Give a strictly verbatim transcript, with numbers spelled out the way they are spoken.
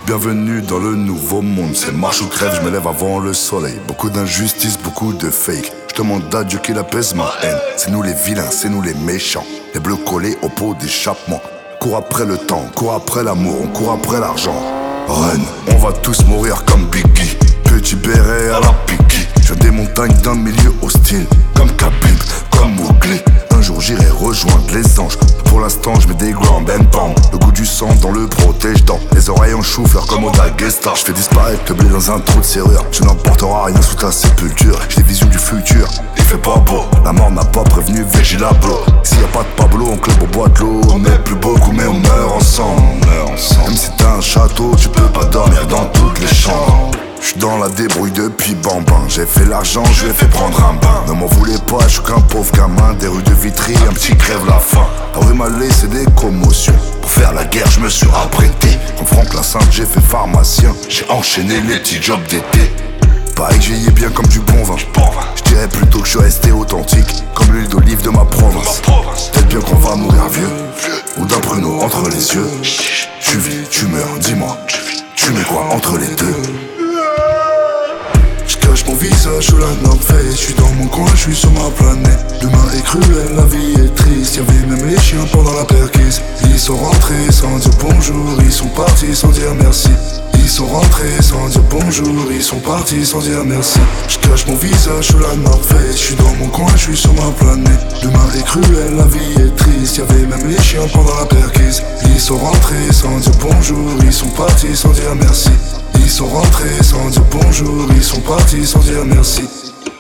Bienvenue dans le nouveau monde, c'est marche ou crève, je me lève avant le soleil. Beaucoup d'injustice, beaucoup de fake. Je demande à Dieu qu'il apaise ma haine. C'est nous les vilains, c'est nous les méchants. Les bleus collés au pot d'échappement. Cours après le temps, cours après l'amour, on court après l'argent. Reine, on va tous mourir comme Biggie. Petit béret à la Piki. Je viens des montagnes d'un milieu hostile. Comme Khabib, comme Mowgli. Un jour j'irai rejoindre les anges. Pour l'instant je mets des grands ben pam. Le goût du sang dans le protège-dents. Les oreilles en chou-fleur comme au Daguestan. Je fais disparaître le blé dans un trou de serrure. Tu n'emporteras rien sous ta sépulture. J'ai des visions du futur, il fait pas beau. La mort n'a pas prévenu Vigilablo. S'il y a pas de Pablo, on club au bois de l'eau. On est plus beaucoup mais on meurt ensemble. Même si t'as un château, tu peux pas dormir dans toutes les chambres. J'suis dans la débrouille depuis bambin. J'ai fait l'argent, je lui ai fait prendre un bain. Ne m'en voulez pas, j'suis qu'un pauvre gamin. Des rues de Vitry, un petit crève la faim. La rue m'a laissé des commotions. Pour faire la guerre, je me suis apprêté. Comme Franck la Sainte, j'ai fait pharmacien. J'ai enchaîné les petits jobs d'été. Pareil que j'y ai bien comme du bon vin. J'dirais plutôt que je suis resté authentique. Comme l'huile d'olive de ma province. Peut-être bien qu'on va mourir vieux. Ou d'un pruneau entre les yeux. Tu vis, tu meurs, dis-moi. Tu mets quoi entre les deux? J'cache mon visage sous la North Face. J'suis dans mon coin, j'suis sur ma planète. Demain est cruel, la vie est triste. Y'avait même les chiens pendant la perquise. Ils sont rentrés sans dire bonjour. Ils sont partis sans dire merci. Ils sont rentrés sans dire bonjour. Ils sont partis sans dire merci. J'cache mon visage sous la North Face. J'suis dans mon coin, j'suis sur ma planète. Demain est cruel, la vie est triste. Y'avait même les chiens pendant la perquise. Ils sont rentrés sans dire bonjour. Ils sont partis sans dire merci. Ils sont rentrés sans dire bonjour, ils sont partis sans dire merci.